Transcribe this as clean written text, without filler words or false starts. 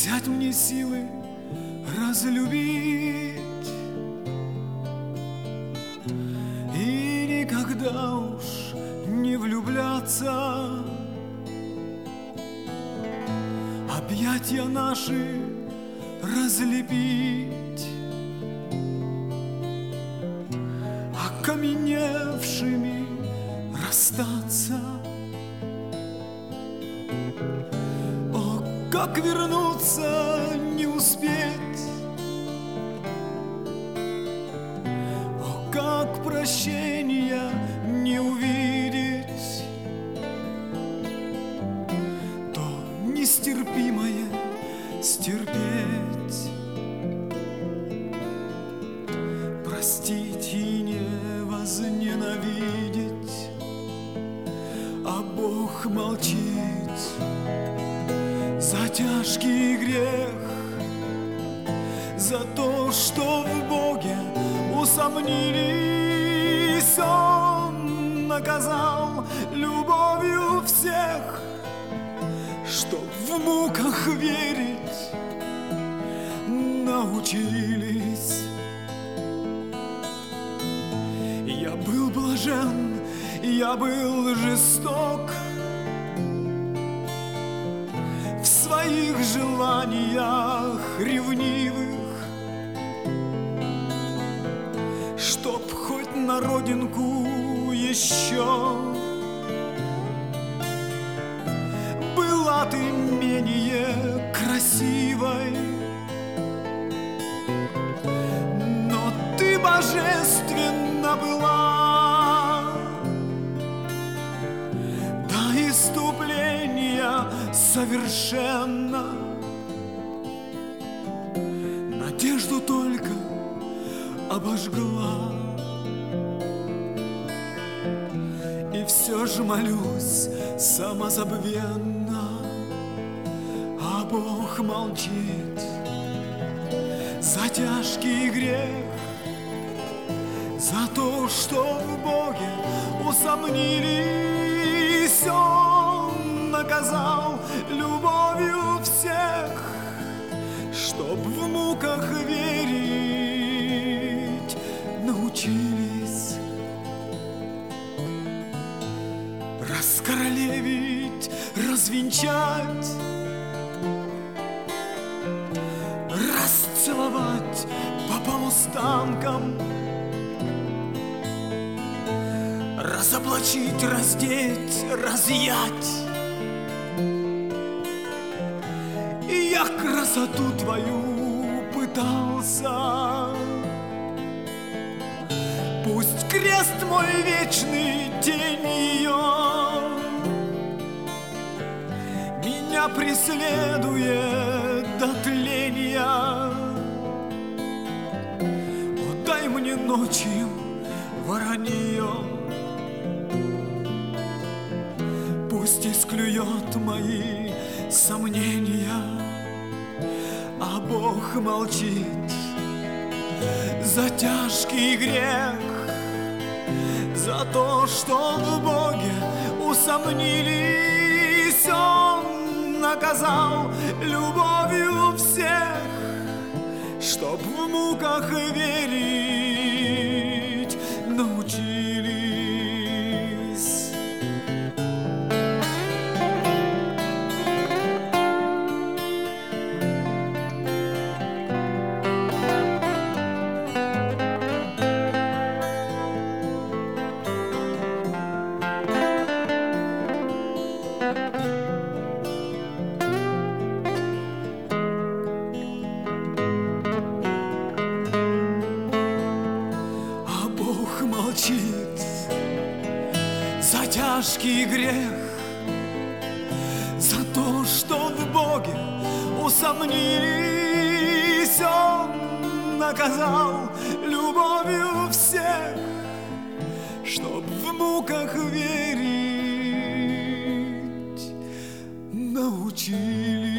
взять мне силы разлюбить и никогда уж не влюбляться. Объятья наши разлепить, окаменевшими расстаться. О, как вернуться не успеть, о, как прощения не увидеть, то нестерпимое стерпеть, простить и не возненавидеть, а Бог молчит за тяжкий грех, за то, что в Боге усомнились. Он наказал любовью всех, чтоб в муках верить научились. Я был блажен, я был жесток в своих желаниях ревнивых, чтоб хоть на родинку еще была ты менее красивой, но ты божественна была до иступления совершенно. Надежду только обожгла, и все же молюсь самозабвенно, а Бог молчит за тяжкий грех, за то, что в Боге усомнились. Он наказал любовью всех, чтоб в муках верить научились. Раскоролевить, развенчать, расцеловать по полустанкам, разоблачить, раздеть, разъять. И я красоту твою пытался. Пусть крест мой вечный, тень ее меня преследует до тления. О, дай мне ночью воронье, пусть исклюет мои сомнения, а Бог молчит за тяжкий грех, за то, что в Боге усомнились. Он наказал любовью всех, чтоб в муках верить научились. Молчит за тяжкий грех, за то, что в Боге усомнились. Он наказал любовью всех, чтоб в муках верить научились.